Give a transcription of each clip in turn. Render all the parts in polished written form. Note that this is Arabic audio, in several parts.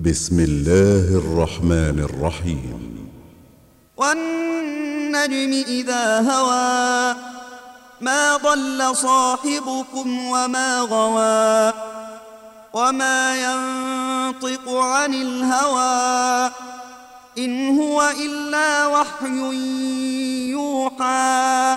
بسم الله الرحمن الرحيم. والنجم إذا هوى ما ضل صاحبكم وما غوى وما ينطق عن الهوى إن هو إلا وحي يوحى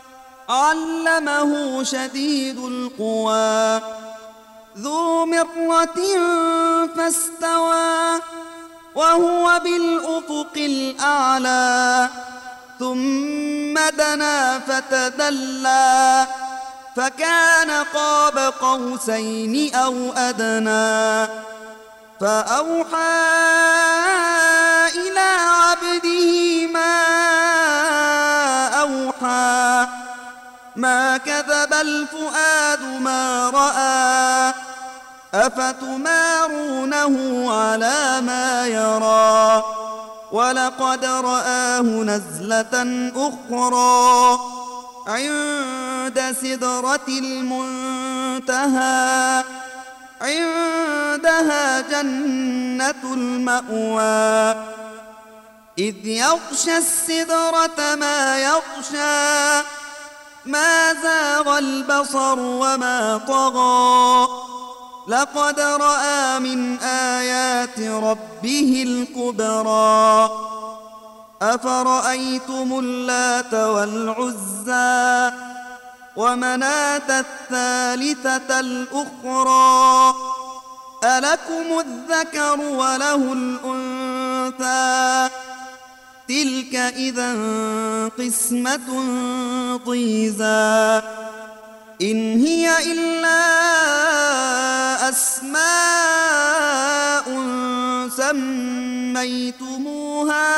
علمه شديد القوى ذو مرة فاستوى وهو بالأفق الأعلى ثم دنا فتدلى فكان قاب قوسين أو أدنى فأوحى إلى عبده ما أوحى ما كذب الفؤاد ما رأى أفتمارونه على ما يرى ولقد رآه نزلة أخرى عند سدرة المنتهى عندها جنة المأوى إذ يغشى السدرة ما يغشى ما زاغ البصر وما طغى لقد رأى من آيات ربه الكبرى أفرأيتم اللات والعزى ومناة الثالثة الأخرى ألكم الذكر وله الأنثى تلك إذا قسمة ضيزى إن هي إلا أسماء سميتموها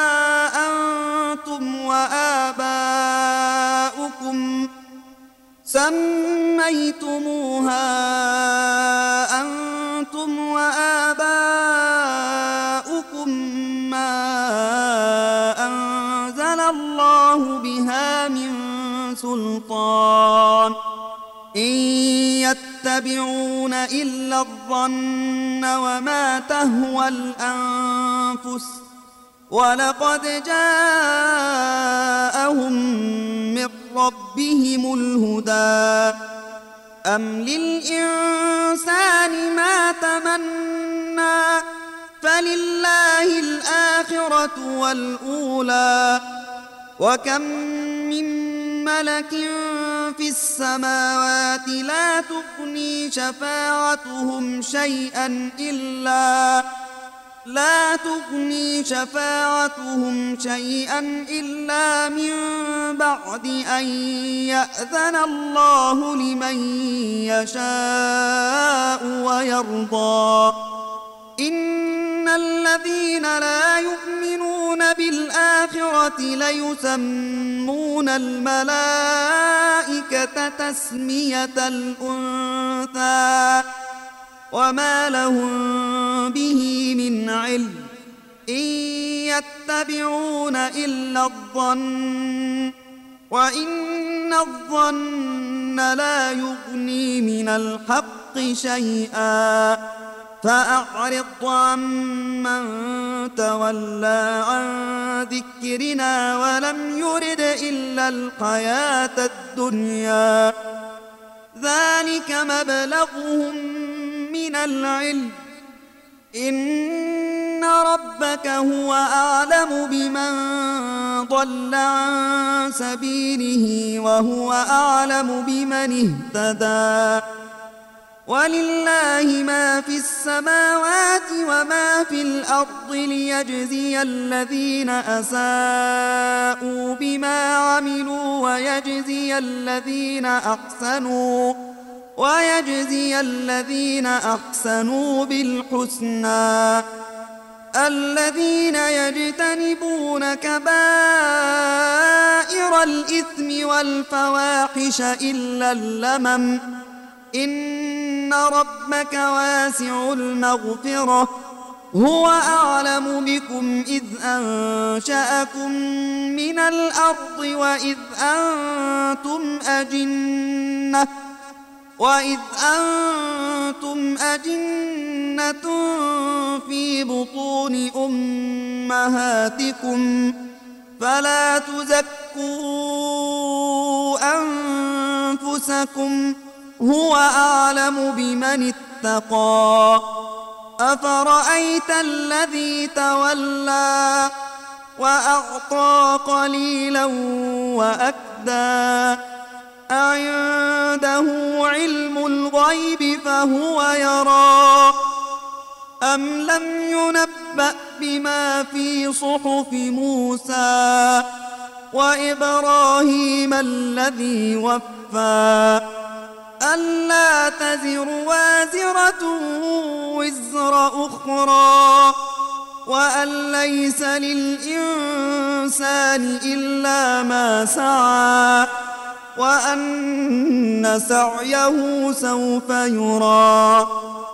أنتم وآباؤكم ما أنزل الله بها من سلطان إن يتبعون إلا الظن وما تهوى الأنفس ولقد جاءهم من ربهم الهدى أم للإنسان ما تمنى فلله الآخرة والأولى وكم من ملك في السماوات لا تغني شفاعتهم شيئا إلا من بعد أن يأذن الله لمن يشاء ويرضى إن الذين لا يؤمنون بالآخرة ليسمون الملائكة تسمية الأنثى وما لهم به من علم إن يتبعون إلا الظن وإن الظن لا يغني من الحق شيئا فأعرض عمن تولى عن ذكرنا ولم يرد إلا الحياة الدنيا ذلك مبلغهم من العلم إن ربك هو أعلم بمن ضل عن سبيله وهو أعلم بمن اهتدى ولله ما في السماوات وما في الأرض ليجزي الذين أساءوا بما عملوا ويجزي الذين أحسنوا بالحسنى الذين يجتنبون كبائر الإثم والفواحش إلا اللمم إن ربك واسع المغفرة هو أعلم بكم إذ أنشأكم من الأرض وإذ أنتم أجنة في أمهاتكم فلا تزكوا أنفسكم هو أعلم بمن اتقى. أفرأيت الذي تولى وأعطى قليلا وأكدى أعنده علم الغيب فهو يرى أم لم ينبأ بما في صحف موسى وإبراهيم الذي وفى ألا تزر وازرة وزر أخرى وأن ليس للإنسان إلا ما سعى وأن سعيه سوف يرى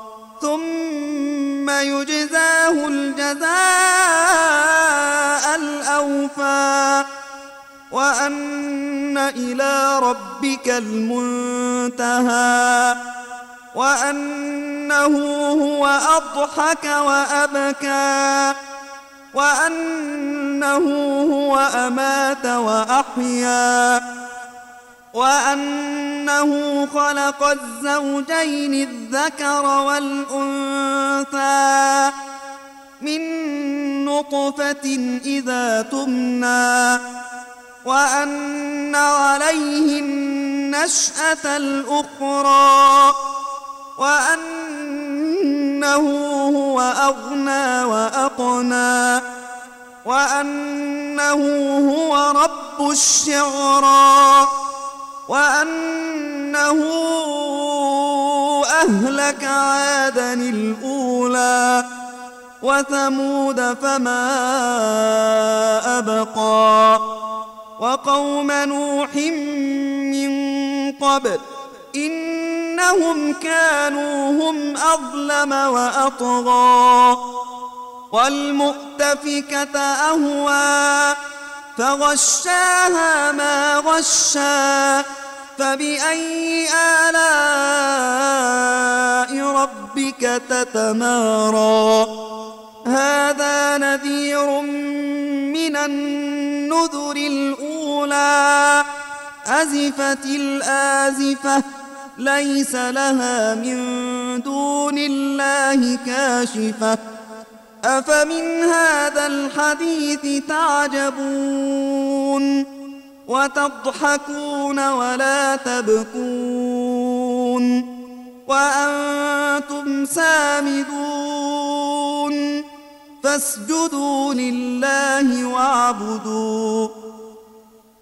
ثم يجزاه الجزاء الأوفى وأن إلى ربك المنتهى وأنه هو أضحك وأبكى وأنه هو أمات وأحيا وأنه خلق الزوجين الذكر والأنثى من نطفة إذا تمنى وأن عليه النشأة الأخرى وأنه هو أغنى وأقنى وأنه هو رب الشعرى وأنه أهلك عادا الأولى وثمود فما أبقى وقوم نوح من قبل إنهم كانوا هم أظلم وأطغى والمؤتفكة أهوى فغشاها ما غشى فبأي آلاء ربك تتمارى هذا نذير من النذر الأولى أزفت الآزفة ليس لها من دون الله كاشفة أفمن هذا الحديث تعجبون وتضحكون ولا تبكون وأنتم سامدون فاسجدوا لله واعبدوا